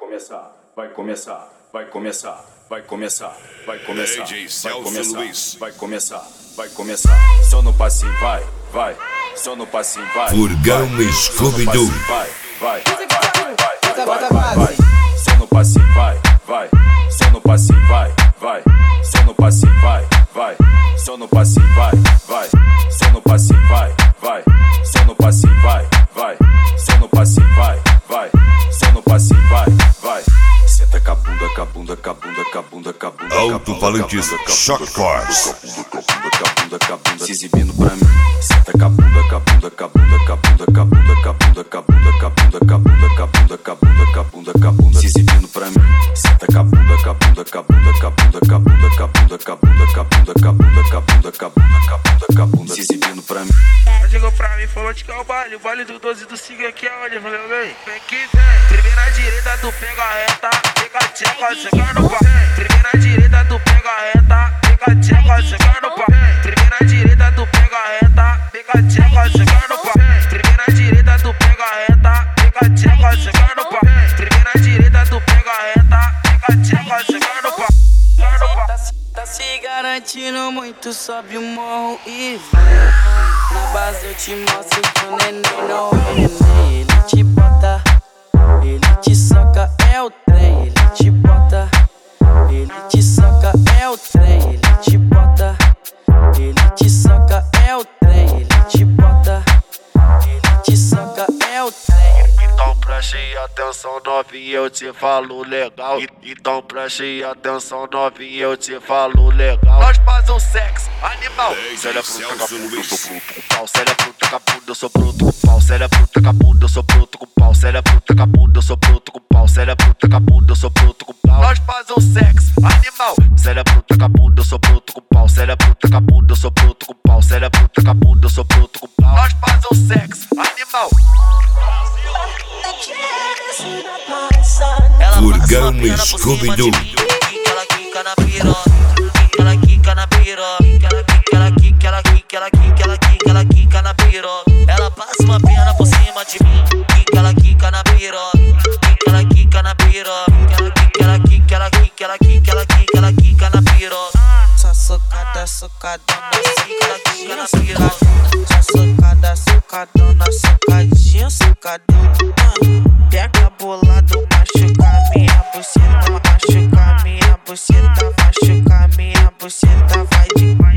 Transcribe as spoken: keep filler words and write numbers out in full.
começar, vai começar, vai começar, vai começar, vai começar, vai começar, vai começar, vai começar. Só no passinho, vai, vai, só no passinho, vai. Furgão Scooby-Doo. Vai, vai, vai, vai, vai, vai, vai. Só no passinho, vai, vai, só no passinho, vai, vai, só no passinho, vai, vai, só no passinho, vai, vai, só no passinho, vai, vai, só no passinho, vai, vai, só no passinho, vai, vai, só no passinho, vai, vai. Senta com a bunda, com a bunda, com a bunda, com a bunda, com a bunda. Alto-falantes Shock Force. Se exibindo pra mim. Senta com a bunda, com a bunda, com a bunda, com a bunda, com a bunda, com a bunda, com a bunda, com a bunda, com a bunda, com a bunda, com a bunda, com a bunda, com a bunda. Se exibindo pra mim. Senta com a bunda, com a bunda, com a bunda, com a bunda, com a bunda, com a bunda, com a bunda, com a bunda, com a bunda, com a bunda, com a bunda, com a bunda, com a bunda. Se exibindo pra mim. Chegou pra mim, falou de que é o baile, o baile do doze do Siga aqui é onde? Valeu, vem, vem que vem. Primeira direita, tu pega a reta, fica tcheca, chega no pau. Primeira direita, tu pega a reta, fica tcheca, chega no pau. Primeira direita, tu pega a reta, fica tcheca, chega no pau. Primeira direita, tu pega a reta, fica tcheca, chega no pau. Primeira direita, tu pega a reta, fica tcheca, chega no pau. Tá se garantindo muito, sobe o morro e vai. Na base eu te mostro que o neném não é neném. Ele te bota, ele te soca, é o trem. Ele te bota, ele te soca, é o trem. Ele te bota, ele te soca, é o trem. Ele te bota, ele te soca, é o trem. Então preste atenção, novinha, eu te falo legal. Então preste atenção, novinha, eu te falo legal. Nós faz um sexo animal. Cê é bruta com a bunda, eu sou bruto com pau. Cê é bruta com a bunda, eu sou bruto com pau. Cê é bruta com a bunda, eu sou bruto com pau. Cê é bruta com a bunda, eu sou bruto com pau. Cê é bruta com a bunda, eu sou bruto com pau. Nós faz um sexo animal. Cê é bruta com a bunda, eu sou bruto com pau. Cê é bruta com a bunda, eu sou bruto com pau. Cê é bruta com a bunda, eu sou bruto com pau. Nós faz um sexo animal. Furgão Scooby-Doo. Ela quica na piroca, ela quica na piroca, ela quica, ela quica, ela quica, ela quica, ela quica, ela quica na piroca. Ela passa uma perna por cima de mim, quica, ela quica na piroca, quica, ela quica na piroca, ela quica, ela quica, ela quica, ela quica, ela quica, ela quica na piroca. Só socada, socadona, ela quica na piroca. Só socada, socadona, socadinha, socadona. Pega bolado, machuca minha buceta, machuca minha buceta, machuca minha buceta, vai de